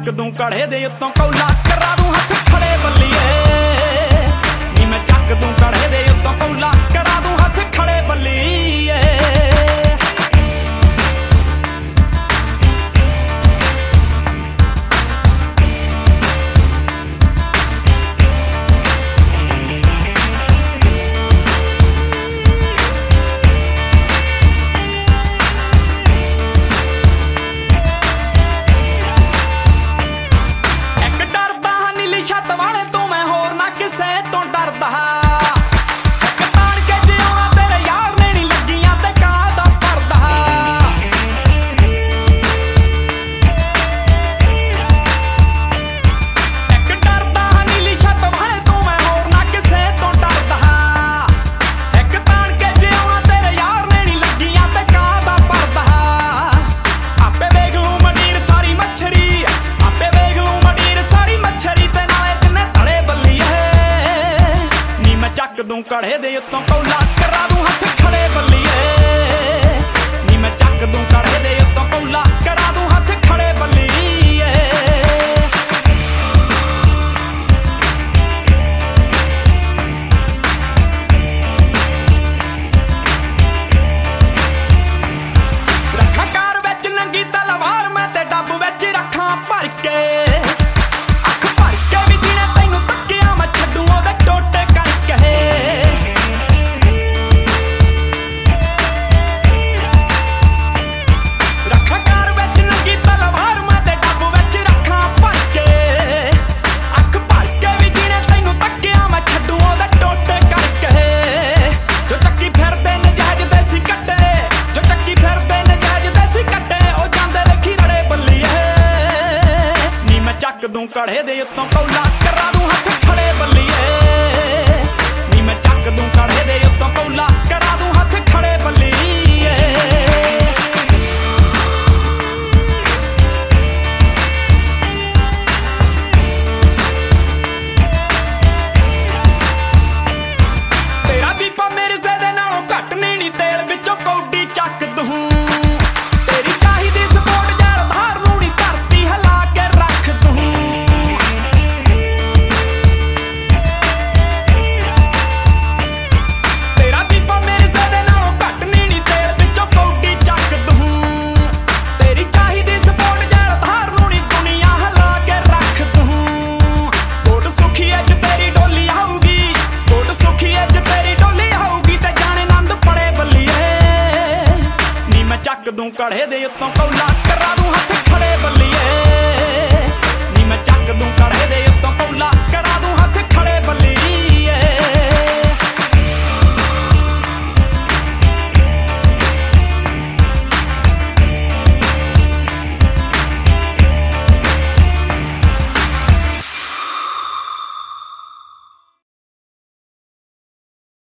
ਚੱਕ ਦੂੰ ਕੜੇ ਦੇ ਉੱਤੋਂ ਕੌਲਾ ਕਰਾ ਦੂੰ ਹੱਥ ਖੜੇ ਬੱਲੀਏ ਨੀ ਮੈਂ ਚੱਕ ਦੂੰ ਕੜੇ ਦੇ ਉੱਤੋਂ ਕੌਲਾ ਕਰਾ ਦੂੰ ਹੱਥ ਖੜੇ ਬੱਲੀਏ ਛੱਤ ਵਾਲੇ ਤੋਂ ਮੈਂ ਹੋਰ ਨਾ ਕਿਸੇ ਤੋਂ ਡਰਦਾ ਤਾਣ ਕੇ ਜਿਉਣਾ ਤੇਰੇ ਯਾਰ ਨੇ ਨੀ ਲੱਗੀਆਂ ਤੇ ਕਾਹਦਾ ਪਰਦਾ ਇੱਕ ਡਰਦਾ ਨੀਲੀ ਛੱਤ ਵਾਲੇ ਤੋਂ ਮੈਂ ਹੋਰ ਨਾ ਕਿਸੇ ਤੋਂ ਡਰਦਾ ਇੱਕ ਤਾਣ ਕੇ ਜਿਉਣਾ ਤੇਰੇ ਯਾਰ ਨੇ ਨੀ ਲੱਗੀਆਂ ਤੇ ਕਾਹਦਾ ਪਰਦਾ ਆਪੇ ਵੇਖ ਲੂੰ ਮੰਡੀਰ ਸਾਰੀ ਮੱਛਰੀ ਆਪੇ ਵੇਖ ਲੂੰ ਮੰਡੀਰ ਸਾਰੀ ਮੱਛਰੀ ਚੱਕ ਦੂੰ ਕੜੇ ਦੇ ਉੱਤੋਂ ਕੌਲਾ ਕਰਾ ਦੂੰ ਹੱਥ ਖੜੇ ਬੱਲੀਏ ਨੀ ਮੈਂ ਚੱਕ ਦੂੰ ਕੜੇ ਦੇ ਉੱਤੋਂ ਕੌਲਾ ਕਰਾ ਦੂੰ ਹੱਥ ਖੜੇ ਬੱਲੀਏ ਰੱਖਾਂ ਕਾਰ ਵਿੱਚ ਨੰਗੀ ਤਲਵਾਰ ਮੈਂ ਤੇ ਡੱਬ ਵਿੱਚ ਰੱਖਾਂ ਭਰ ਕੇ ਚੱਕ ਦੂੰ ਕੜੇ ਦੇ ਉੱਤੋਂ ਕੌਲਾ ਕਰਾ ਦੂੰ ਹੱਥ ਖੜੇ ਬੱਲੀਏ ਨੀ ਮੈਂ ਚੱਕ ਦੂੰ ਕੜੇ ਦੇ ਉੱਤੋਂ ਕੌਲਾ ਕਰਾ ਦੂੰ ਹੱਥ ਖੜੇ ਬੱਲੀਏ ਤੇਰਾ ਦੀਪਾ ਮੇਰੇ ਜ਼ਦੇ ਨਾਲੋਂ ਘੱਟ ਨਹੀਂ ਤੇਲ ਵਿੱਚੋਂ ਕੌਡੀ ਚੱਕ ਦੂੰ ਚੱਕ ਦੂੰ ਕੜੇ ਦੇ ਉੱਤੋਂ ਕੌਲਾ